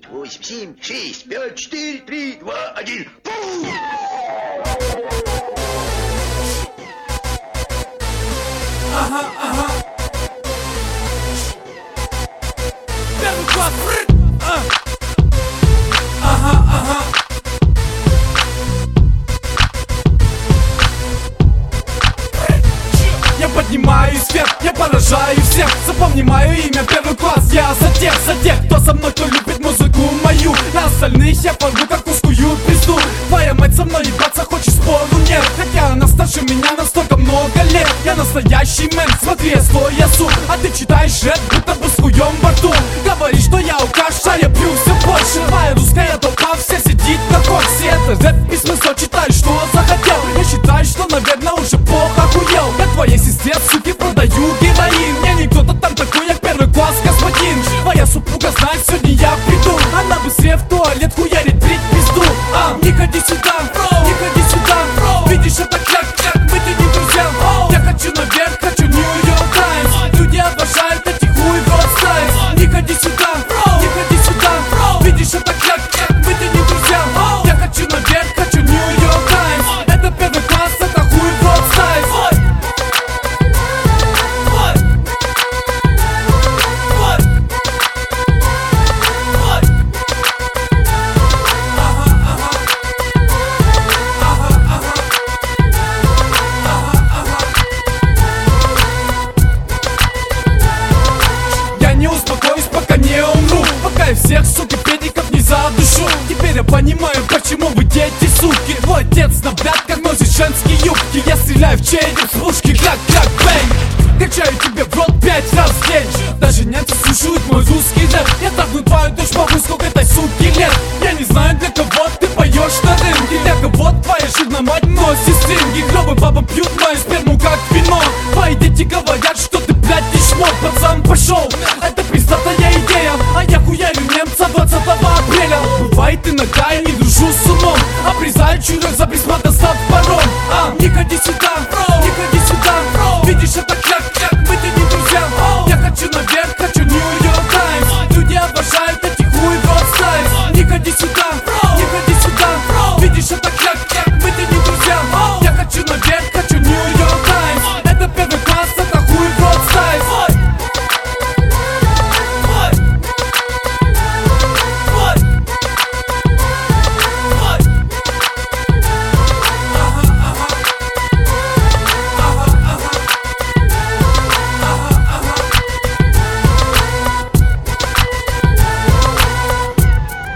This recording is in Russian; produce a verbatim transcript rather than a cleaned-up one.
восемь, семь, шесть, пять, четыре, три, два, один. Пух! Ага, ага. Первый класс. А. Ага, ага. Я поднимаюсь вверх, я поражаю всех. Запомни мое имя, первый класс. Я за тех, за тех, кто со мной, кто любит музыку мою. На остальных я порву как узкую пизду. Твоя мать со мной ебаться хочет, спору нет. Хотя она старше меня на столько много лет. Я настоящий мэн, смотри, я стоя суп. А ты читаешь рэп, будто бы с хуем во рту. Говоришь, что я алкаш, а я пью все больше. Твоя русская толпа вся сидит на коксе. Это рэп письмецо, читай, что захотел. Я считаю, что, наверное, уже плохо охуел. Я твоей сестре, суки, продаю героин. Я не кто-то там такой, я первый класс господин. Твоя супруга знает, сегодня я приду. Она быстрее в туалет хуярит, брить пизду. А, не ходи сюда, бро, не ходи сюда, бро. Видишь, это кляк-кляк, мы ты не друзья. Я хочу наверх, хочу Нью-Йорк Таймс. Люди обожают эти хуй в рот стайс. Не ходи сюда, бро, не ходи сюда, бро. Видишь, это кляк-кляк, мы ты не друзья. Я хочу наверх, хочу Нью-Йорк Таймс. Это первый класс, это хуй в рот стайс. Я всех, суки, педиков не задушу. Теперь я понимаю, почему вы дети, суки. Твой отец на блядках носит женские юбки. Я стреляю в череп с пушки, кляк-кляк, бэнг. Качаю тебе в рот пять раз в день. Даже немцы слушают мой русский рэп. Я трахну твою дочь, могу сколько этой суки лет. Я не знаю, для кого ты поешь на рынке. Для кого твоя жирная мать носит стринги. Клёвым бабам пьют мою сперму как вино. Твои дети говорят, что ты, блядь, не шмот. Пацан, пошел, это пиздатая идея. А я хуярю немца двадцатого апреля. Бывает иногда я не дружу с умом. Обрезаю чурок за присмотр став паром. А, не ходи сюда.